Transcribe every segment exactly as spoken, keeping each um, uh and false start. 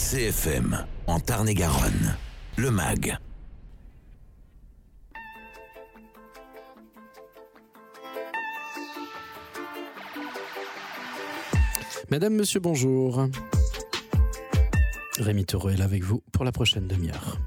C F M, en Tarn-et-Garonne, le M A G. Madame, monsieur, bonjour. Rémi Taureau est là avec vous pour la prochaine demi-heure.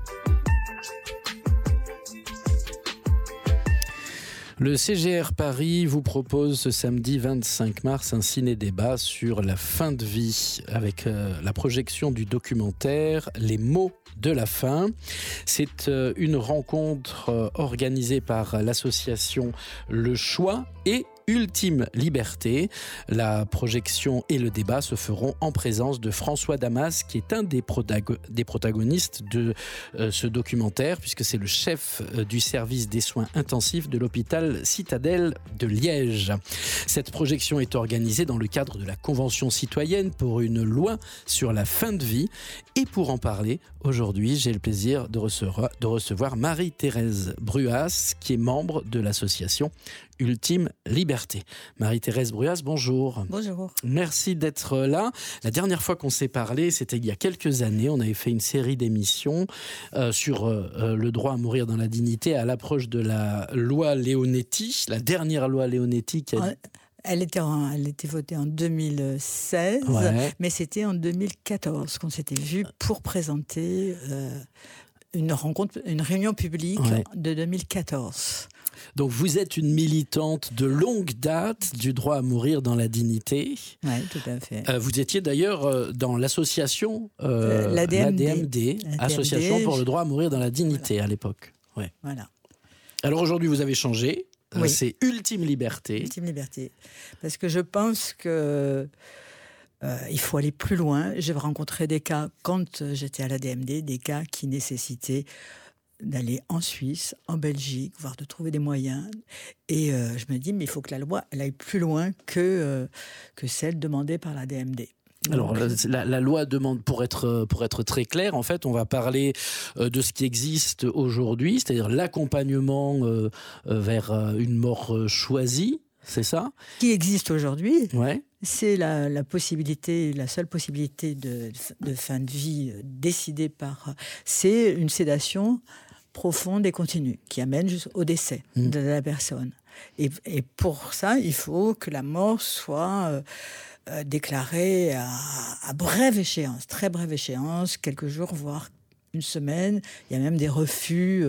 Le C G R Paris vous propose ce samedi vingt-cinq mars un ciné-débat sur la fin de vie avec euh, la projection du documentaire Les mots de la fin. C'est euh, une rencontre euh, organisée par l'association Le Choix et Ultime Liberté. La projection et le débat se feront en présence de François Damas, qui est un des, protago- des protagonistes de euh, ce documentaire, puisque c'est le chef euh, du service des soins intensifs de l'hôpital Citadelle de Liège. Cette projection est organisée dans le cadre de la Convention citoyenne pour une loi sur la fin de vie. Et pour en parler, aujourd'hui, j'ai le plaisir de recevoir, de recevoir Marie-Thérèse Bruas, qui est membre de l'association Ultime Liberté. Marie-Thérèse Bruas, bonjour. Bonjour. Merci d'être là. La dernière fois qu'on s'est parlé, c'était il y a quelques années. On avait fait une série d'émissions euh, sur euh, le droit à mourir dans la dignité à l'approche de la loi Leonetti, la dernière loi Leonetti qui a... Elle était, en, elle était votée en deux mille seize, ouais. Mais c'était en deux mille quatorze qu'on s'était vu pour présenter euh, une rencontre, une réunion publique ouais. de deux mille quatorze. Donc vous êtes une militante de longue date du droit à mourir dans la dignité. Oui, tout à fait. Euh, vous étiez d'ailleurs euh, dans l'association euh, l'A D M D, l'A D M D, Association pour le droit à mourir dans la dignité voilà. à l'époque. Ouais. Voilà. Alors aujourd'hui vous avez changé. Oui. C'est Ultime Liberté. Ultime Liberté. Parce que je pense que euh, il faut aller plus loin. J'ai rencontré des cas, quand j'étais à l'A D M D, des cas qui nécessitaient d'aller en Suisse, en Belgique, voire de trouver des moyens. Et euh, je me dis, mais il faut que la loi elle aille plus loin que, euh, que celle demandée par l'A D M D. Alors la, la loi demande, pour être, pour être très clair, en fait, on va parler de ce qui existe aujourd'hui, c'est-à-dire l'accompagnement euh, vers une mort choisie, c'est ça ? Qui existe aujourd'hui, ouais. C'est la, la possibilité, la seule possibilité de, de fin de vie décidée par... C'est une sédation profonde et continue qui amène jusqu'au décès mmh. de la personne. Et, et pour ça, il faut que la mort soit... Euh, Euh, déclaré à, à brève échéance, très brève échéance, quelques jours, voire une semaine. Il y a même des refus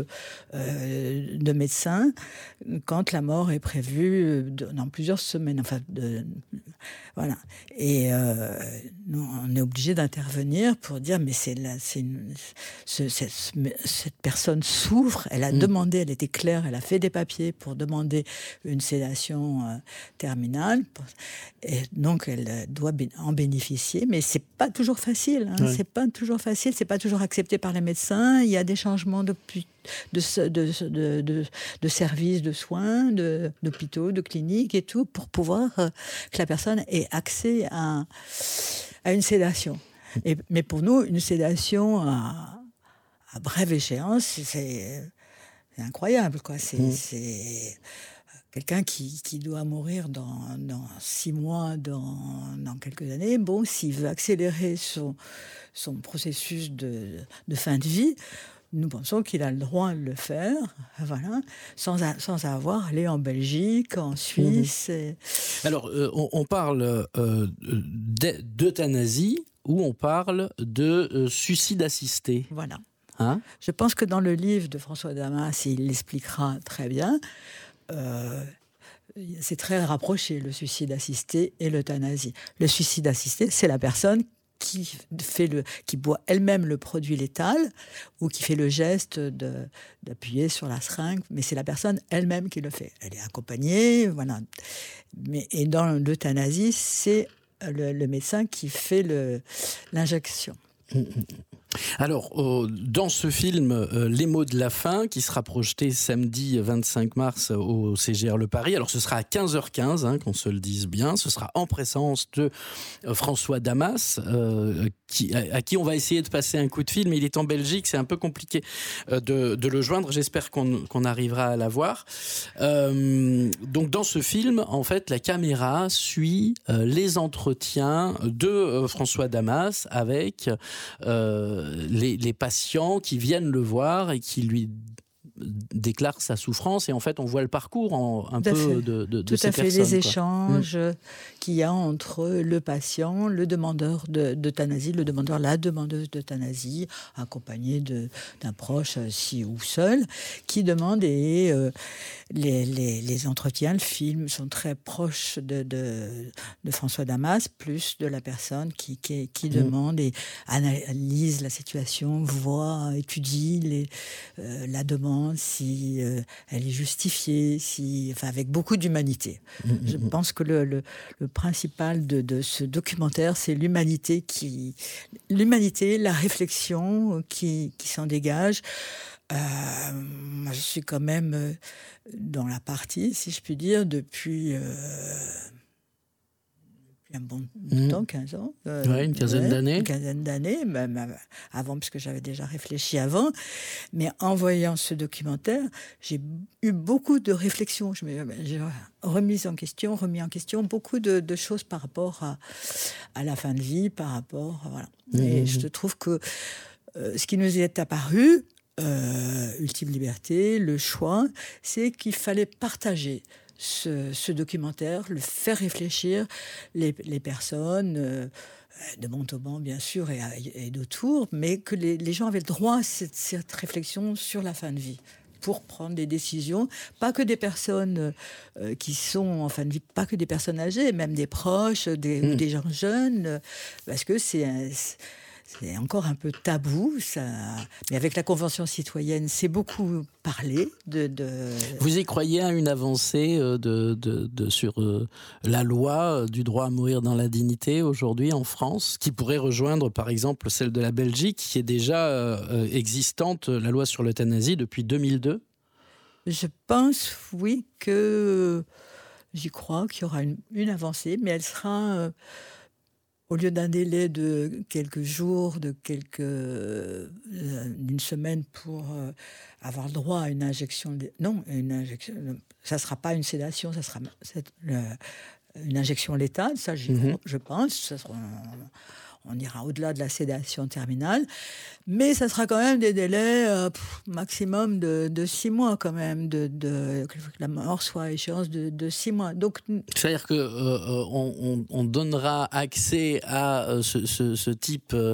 euh, de médecins quand la mort est prévue dans plusieurs semaines. Enfin, de, voilà. Et euh, nous, on est obligé d'intervenir pour dire mais c'est là, c'est une, ce, cette, cette personne souffre. Elle a mmh. demandé, elle était claire, elle a fait des papiers pour demander une sédation euh, terminale. Et donc elle doit en bénéficier, mais c'est pas toujours facile. Hein. Ouais. C'est pas toujours facile. C'est pas toujours accepté par les médecins. Il y a des changements de, de, de, de, de, de services de soins, de, d'hôpitaux, de cliniques et tout, pour pouvoir euh, que la personne ait accès à, à une sédation. Et, mais pour nous, une sédation à, à brève échéance, c'est, c'est incroyable, quoi. C'est, mmh. c'est quelqu'un qui, qui doit mourir dans, dans six mois, dans, dans quelques années. Bon, s'il veut accélérer son, son processus de, de fin de vie, nous pensons qu'il a le droit de le faire, voilà, sans, sans avoir allé en Belgique, en Suisse. Mmh. Et... Alors, euh, on, on parle euh, d'euthanasie ou on parle de euh, suicide assisté. Voilà. Hein ? Je pense que dans le livre de François Damas, il l'expliquera très bien. Euh, c'est très rapproché, le suicide assisté et l'euthanasie. Le suicide assisté, c'est la personne qui fait le, qui boit elle-même le produit létal ou qui fait le geste de, d'appuyer sur la seringue, mais c'est la personne elle-même qui le fait. Elle est accompagnée, voilà. Mais, et dans l'euthanasie, c'est le, le médecin qui fait le, l'injection. Alors, euh, dans ce film, euh, Les mots de la fin, qui sera projeté samedi vingt-cinq mars au C G R Le Paris, alors ce sera à quinze heures quinze, hein, qu'on se le dise bien, ce sera en présence de euh, François Damas, euh, qui, à, à qui on va essayer de passer un coup de fil, mais il est en Belgique, c'est un peu compliqué euh, de, de le joindre, j'espère qu'on, qu'on arrivera à l'avoir. Euh, donc dans ce film, en fait, la caméra suit euh, les entretiens de euh, François Damas avec... Euh, Les, les patients qui viennent le voir et qui lui déclarent sa souffrance, et en fait on voit le parcours en, un Tout peu de, de, de Tout ces à fait, personnes. les quoi. échanges mmh. qu'il y a entre le patient, le demandeur de, d'euthanasie, le demandeur, la demandeuse d'euthanasie, accompagné de, d'un proche, si ou seul, qui demande, et euh, les, les, les entretiens, le film sont très proches de, de, de François Damas, plus de la personne qui, qui, qui mmh. demande et analyse la situation, voit, étudie les, euh, la demande, si euh, elle est justifiée, si, enfin, avec beaucoup d'humanité. Mmh, Je mmh. pense que le, le, le principal de, de ce documentaire, c'est l'humanité, qui, l'humanité, la réflexion qui, qui s'en dégage. Euh, moi, je suis quand même dans la partie, si je puis dire, depuis... Euh, un bon mmh. temps, quinze ans. Euh, ouais, une quinzaine ouais, d'années. Une quinzaine d'années, même avant, parce que j'avais déjà réfléchi avant. Mais en voyant ce documentaire, j'ai eu beaucoup de réflexions. Je me, j'ai remis en question, remis en question beaucoup de, de choses par rapport à, à la fin de vie, par rapport... Voilà. Mmh. Et je trouve que euh, ce qui nous est apparu, euh, Ultime Liberté, le choix, c'est qu'il fallait partager Ce, ce documentaire, le faire réfléchir les, les personnes euh, de Montauban, bien sûr, et, et d'autour, mais que les, les gens avaient le droit à cette, cette réflexion sur la fin de vie, pour prendre des décisions, pas que des personnes euh, qui sont en fin de vie, pas que des personnes âgées, même des proches, des, mmh. ou des gens jeunes, parce que c'est... Un, C'est encore un peu tabou, ça. Mais avec la Convention citoyenne, c'est beaucoup parlé. De, de... Vous y croyez à une avancée de, de, de, sur euh, la loi du droit à mourir dans la dignité aujourd'hui en France, qui pourrait rejoindre par exemple celle de la Belgique, qui est déjà euh, existante, la loi sur l'euthanasie, depuis deux mille deux ? Je pense, oui, que j'y crois qu'il y aura une, une avancée, mais elle sera... Euh, au lieu d'un délai de quelques jours, de quelques, euh, d'une semaine pour euh, avoir le droit à une injection, de, non, une injection, ça ne sera pas une sédation, ça sera euh, une injection létale, ça j'y mm-hmm. crois, je pense, ça sera, on, on ira au-delà de la sédation terminale, mais ça sera quand même des délais euh, pff, maximum de, de six mois quand même, de, de, que la mort soit à échéance de, de six mois. Donc, c'est-à-dire qu'on euh, on, on donnera accès à euh, ce, ce, ce type euh,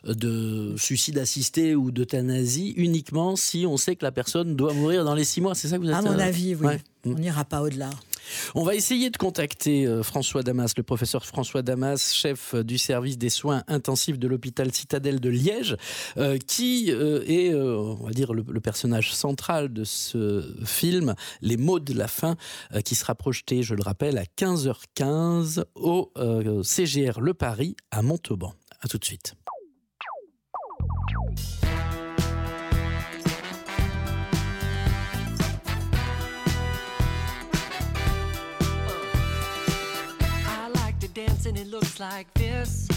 de suicide assisté ou d'euthanasie uniquement si on sait que la personne doit mourir dans les six mois, c'est ça que vous êtes... À mon euh... avis, oui. Ouais. On n'ira pas au-delà. On va essayer de contacter euh, François Damas, le professeur François Damas, chef du service des soins intensifs de l'hôpital Citadelle de Liège, euh, qui euh, est, euh, on va dire, le, le personnage central de ce film, Les mots de la fin, euh, qui sera projeté, je le rappelle, à quinze heures quinze au euh, C G R Le Paris à Montauban. À tout de suite. And it looks like this.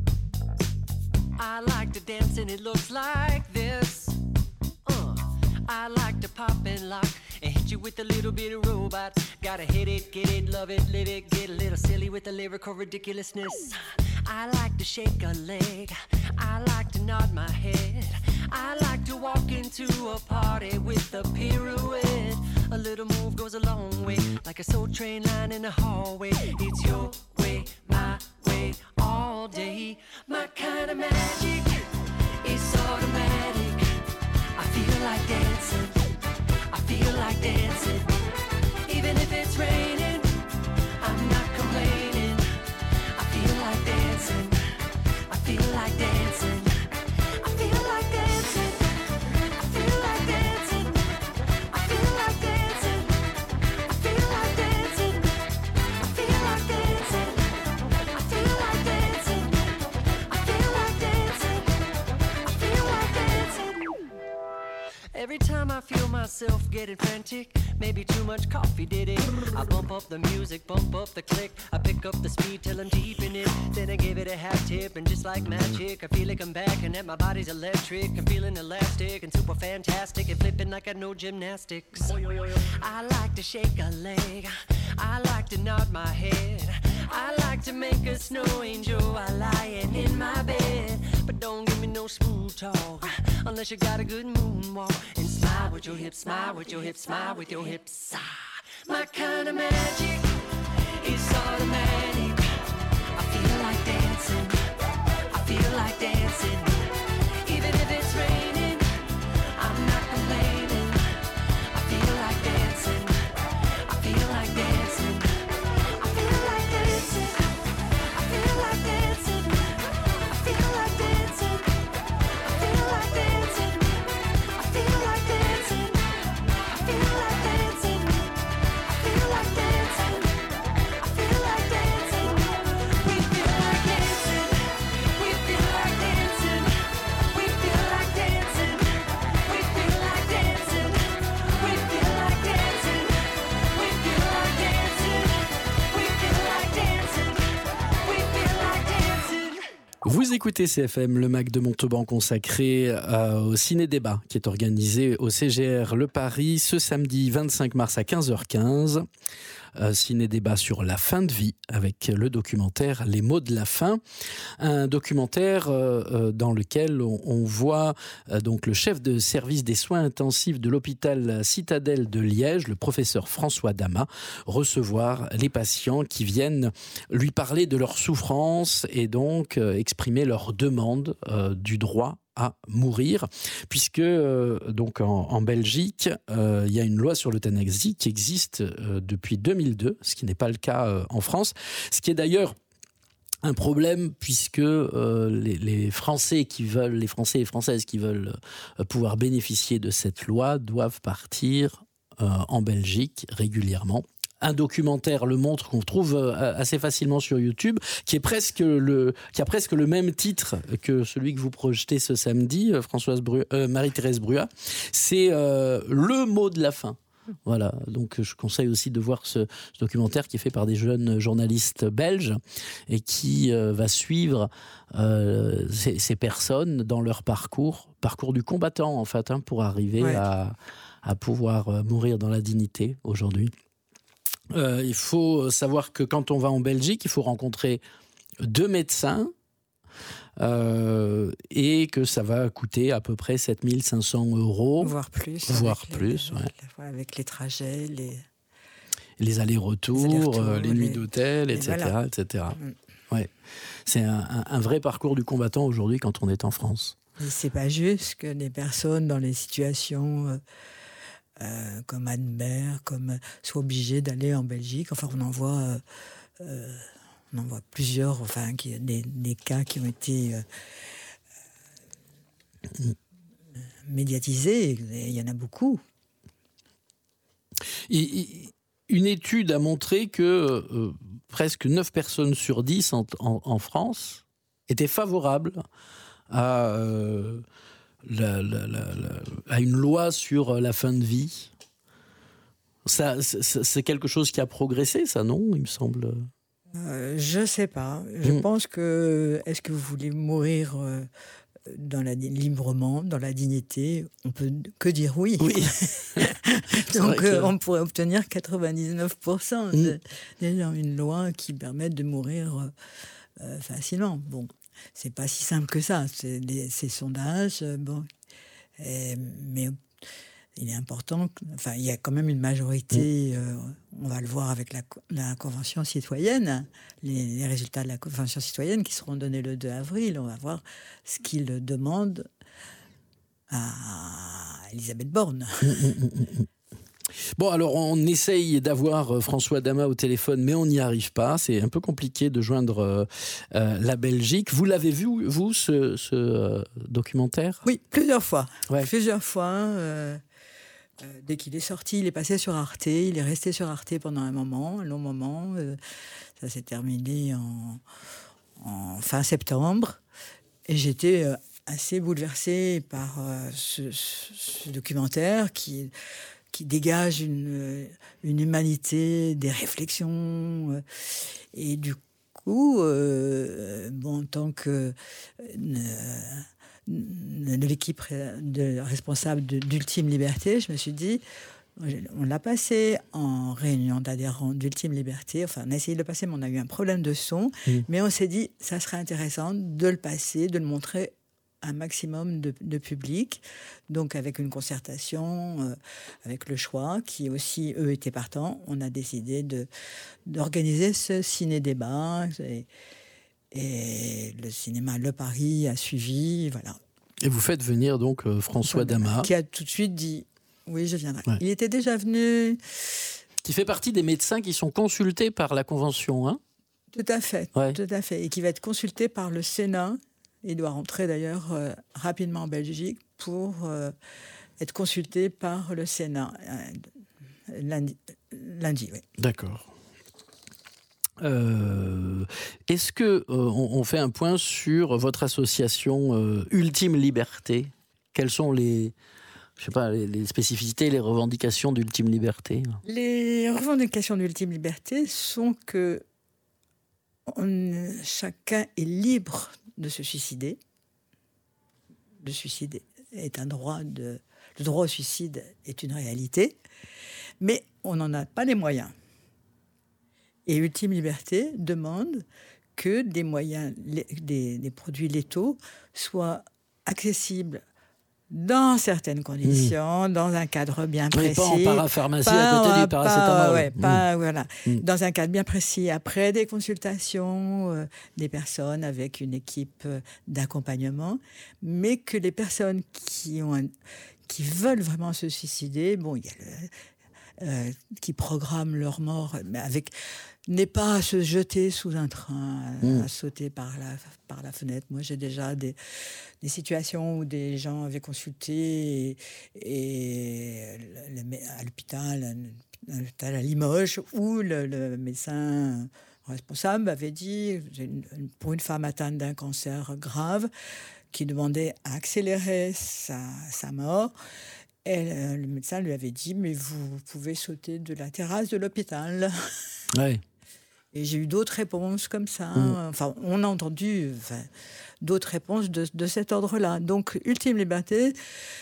I like to dance and it looks like this. Uh, I like to pop and lock and hit you with a little bit of robot. Gotta hit it, get it, love it, live it, get a little silly with the lyrical ridiculousness. I like to shake a leg. I like to nod my head. I like to walk into a party with a pirouette. A little move goes a long way, like a soul train line in the hallway. It's your way, my way, all day. My kind of magic is automatic. I feel like dancing, I feel like dancing. Even if it's raining, I'm not complaining. I feel like dancing, I feel like dancing. I feel like dancing, I feel like dancing. I feel like dancing, I feel like dancing. I feel like dancing, I feel like dancing. I feel like dancing, I feel Every time I feel myself getting frantic, maybe too much coffee did it. I bump up the music, bump up the click. I pick up the speed till I'm deep in it. Then I give it a half tip, and just like magic, I feel like I'm back and that my body's electric. I'm feeling elastic and super fantastic and flipping like I know gymnastics. I like to shake a leg, I like to nod my head, I like to make a snow angel while lying in my bed. But don't give me no smooth talk unless you got a good moonwalk. And smile with your hips, smile with your hips, smile with your hips. Ah, my kind of magic is automatic. I feel like dancing, I feel like dancing. Even if it's raining, I'm not complaining. I feel like dancing, I feel like dancing. I feel like dancing, I feel like dancing. I feel like dancing, I feel like dancing. I feel like dancing, I feel like dancing. I feel like dancing, I feel like dancing. We feel like dancing, we feel like dancing. We feel like dancing, we feel like dancing. We feel like dancing, we feel like dancing. We feel like dancing, we feel like dancing. Vous écoutez C F M, le Mac de Montauban consacré euh, au ciné-débat qui est organisé au C G R Le Paris ce samedi vingt-cinq mars à quinze heures quinze. Euh, ciné-débat sur la fin de vie avec le documentaire Les mots de la fin. Un documentaire euh, euh, dans lequel on, on voit euh, donc le chef de service des soins intensifs de l'hôpital Citadelle de Liège, le professeur François Damas, recevoir les patients qui viennent lui parler de leur souffrance et donc euh, exprimer leur demande euh, du droit à mourir, puisque euh, donc en, en Belgique, euh, il y a une loi sur l'euthanasie qui existe euh, depuis deux mille deux, ce qui n'est pas le cas euh, en France, ce qui est d'ailleurs un problème puisque euh, les, les Français qui veulent, les Français et Françaises qui veulent euh, pouvoir bénéficier de cette loi doivent partir euh, en Belgique régulièrement. Un documentaire le montre qu'on trouve assez facilement sur YouTube, qui est presque le, qui a presque le même titre que celui que vous projetez ce samedi, Françoise Bru, euh, Marie-Thérèse Bruat. C'est euh, le mot de la fin. Voilà, donc je conseille aussi de voir ce, ce documentaire qui est fait par des jeunes journalistes belges et qui euh, va suivre euh, ces, ces personnes dans leur parcours, parcours du combattant en fait, hein, pour arriver ouais. à, à pouvoir mourir dans la dignité aujourd'hui. Euh, il faut savoir que quand on va en Belgique, il faut rencontrer deux médecins euh, et que ça va coûter à peu près sept mille cinq cents euros. Voire plus. Voire avec plus, les, ouais. Avec, avec les trajets, les... Les allers-retours, les, allers-retours, euh, les nuits les... d'hôtel, et cetera. Voilà. et cetera. Mm. Ouais. C'est un, un, un vrai parcours du combattant aujourd'hui quand on est en France. Et c'est pas juste que des personnes dans les situations... Euh, Euh, comme Anne-Bert, comme euh, soient obligés d'aller en Belgique. Enfin, on en voit, euh, euh, on en voit plusieurs, enfin, qui, des, des cas qui ont été euh, euh, médiatisés. Et il y en a beaucoup. Et, et, une étude a montré que euh, presque neuf personnes sur dix en, en, en France étaient favorables à... Euh, La, la, la, la, à une loi sur la fin de vie. Ça, c'est, c'est quelque chose qui a progressé, ça, non, il me semble. Euh, je ne sais pas. Je mmh. pense que... Est-ce que vous voulez mourir euh, dans la, librement, dans la dignité? On peut que dire oui. Oui. Donc, que... euh, on pourrait obtenir quatre-vingt-dix-neuf pour cent mmh. de, de, une loi qui permette de mourir euh, facilement. Bon. C'est pas si simple que ça, c'est des, ces sondages, bon, et, mais il est important, enfin il y a quand même une majorité, euh, on va le voir avec la, la Convention citoyenne, les, les résultats de la Convention citoyenne qui seront donnés le deux avril, on va voir ce qu'ils demandent à Elisabeth Borne. Bon, alors on essaye d'avoir François Damas au téléphone, mais on n'y arrive pas. C'est un peu compliqué de joindre euh, euh, la Belgique. Vous l'avez vu, vous, ce, ce euh, documentaire ? Oui, plusieurs fois. Ouais. Plusieurs fois. Euh, euh, dès qu'il est sorti, il est passé sur Arte. Il est resté sur Arte pendant un moment, un long moment. Euh, ça s'est terminé en, en fin septembre. Et j'étais... Euh, assez bouleversée par euh, ce, ce, ce documentaire qui, qui dégage une, une humanité, des réflexions. Euh, et du coup, euh, bon, en tant que euh, de l'équipe de, responsable de, d'Ultime Liberté, je me suis dit, on l'a passé en réunion d'adhérents d'Ultime Liberté. Enfin, on a essayé de le passer, mais on a eu un problème de son. Mmh. Mais on s'est dit, ça serait intéressant de le passer, de le montrer à un maximum de, de public. Donc, avec une concertation, euh, avec le choix, qui aussi, eux, étaient partants, on a décidé de, d'organiser ce ciné-débat. Et, et le cinéma Le Paris a suivi, voilà. Et vous faites venir donc euh, François Damas. Qui a tout de suite dit... Oui, je viendrai. Ouais. Il était déjà venu... Qui fait partie des médecins qui sont consultés par la Convention, hein ? Tout à fait, ouais. tout à fait. Et qui va être consulté par le Sénat. Il doit rentrer d'ailleurs euh, rapidement en Belgique pour euh, être consulté par le Sénat. Euh, lundi, lundi, oui. D'accord. Euh, est-ce que euh, on, on fait un point sur votre association euh, Ultime Liberté ? Quelles sont les... Je sais pas, les, les spécificités, les revendications d'Ultime Liberté? Les revendications d'Ultime Liberté sont que on, chacun est libre de se suicider. Le suicide est un droit, de, le droit au suicide est une réalité, mais on n'en a pas les moyens. Et Ultime Liberté demande que des moyens, des, des produits létaux soient accessibles dans certaines conditions, mmh. dans un cadre bien précis. Pas en parapharmacie pas, à côté du paracétamol. Pas, ouais, mmh. pas, voilà. Mmh. Dans un cadre bien précis, après des consultations, euh, des personnes avec une équipe d'accompagnement, mais que les personnes qui, ont un, qui veulent vraiment se suicider, bon, il y a le, euh, qui programment leur mort, mais avec... n'est pas à se jeter sous un train, à, mmh. à sauter par la, par la fenêtre. Moi, j'ai déjà des, des situations où des gens avaient consulté et, et le, à l'hôpital, à, l'hôpital à Limoges, où le, le médecin responsable avait dit, une, pour une femme atteinte d'un cancer grave, qui demandait à accélérer sa, sa mort, et le médecin lui avait dit, mais vous pouvez sauter de la terrasse de l'hôpital. Ouais. Et j'ai eu d'autres réponses comme ça. Mmh. Enfin, on a entendu enfin, d'autres réponses de, de cet ordre-là. Donc, Ultime Liberté,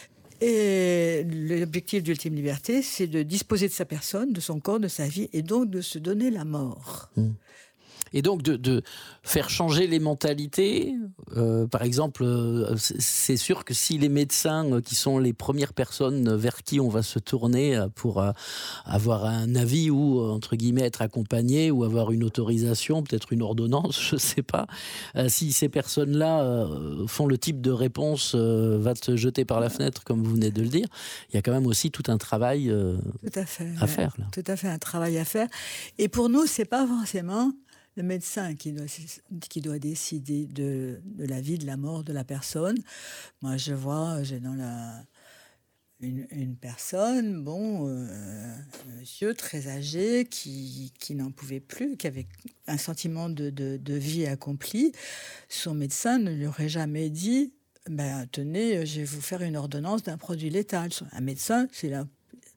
et l'objectif d'Ultime Liberté, c'est de disposer de sa personne, de son corps, de sa vie, et donc de se donner la mort. Mmh. Et donc de, de faire changer les mentalités. Euh, par exemple, euh, c'est sûr que si les médecins, qui sont les premières personnes vers qui on va se tourner pour euh, avoir un avis ou, entre guillemets, être accompagné ou avoir une autorisation, peut-être une ordonnance, je ne sais pas, euh, si ces personnes-là euh, font le type de réponse euh, « va te jeter par la fenêtre », comme vous venez de le dire, il y a quand même aussi tout un travail euh, tout à, fait, à faire. Là. Tout à fait, un travail à faire. Et pour nous, ce n'est pas forcément... le médecin qui doit, qui doit décider de, de la vie, de la mort de la personne. Moi, je vois, j'ai dans la, une, une personne, bon, euh, un monsieur très âgé qui, qui n'en pouvait plus, qui avait un sentiment de, de, de vie accomplie. Son médecin ne lui aurait jamais dit ben, « Tenez, je vais vous faire une ordonnance d'un produit létal ». Un médecin, c'est là...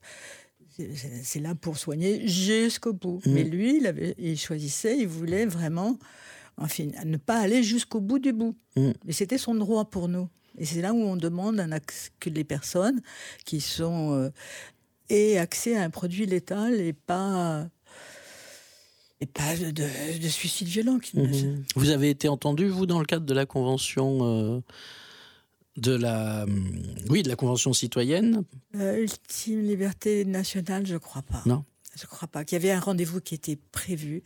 c'est là pour soigner jusqu'au bout. Mmh. Mais lui, il, avait, il choisissait, il voulait vraiment enfin, ne pas aller jusqu'au bout du bout. Mmh. Et c'était son droit pour nous. Et c'est là où on demande un accès, que les personnes qui sont... Euh, aient accès à un produit létal et pas... et pas de, de, de suicide violent. Mmh. Vous avez été entendu, vous, dans le cadre de la convention... Euh... De la, oui, de la Convention citoyenne. Euh, Ultime Liberté nationale, je ne crois pas. Non. Je ne crois pas. Qu'il y avait un rendez-vous qui était prévu.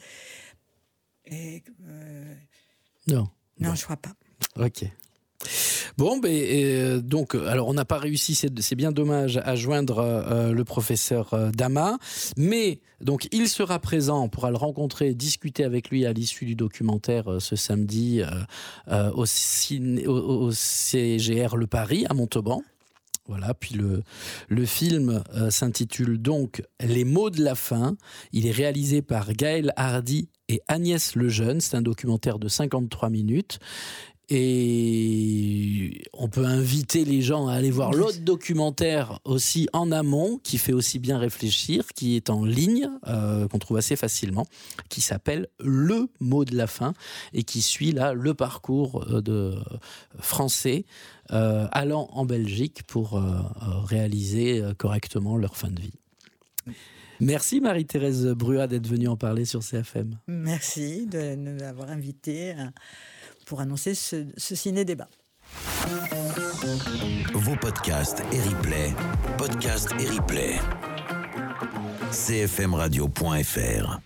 Et, euh... Non. Non, bon. je ne crois pas. Ok. Bon, ben, euh, donc, alors on n'a pas réussi, c'est, c'est bien dommage, à joindre euh, le professeur euh, Damas, mais donc il sera présent, on pourra le rencontrer, discuter avec lui à l'issue du documentaire euh, ce samedi euh, euh, au, ciné, au, au C G R Le Paris à Montauban. Voilà, puis le, le film euh, s'intitule donc « Les mots de la fin ». Il est réalisé par Gaël Hardy et Agnès Lejeune. C'est un documentaire de cinquante-trois minutes. Et on on peut inviter les gens à aller voir l'autre documentaire aussi en amont, qui fait aussi bien réfléchir, qui est en ligne, euh, qu'on trouve assez facilement, qui s'appelle Le mot de la fin et qui suit là le parcours de Français euh, allant en Belgique pour euh, réaliser correctement leur fin de vie. Merci Marie-Thérèse Bruat d'être venue en parler sur C F M. Merci de nous avoir invités pour annoncer ce, ce ciné-débat. Vos podcasts et replays, podcasts et replays. c f m radio point f r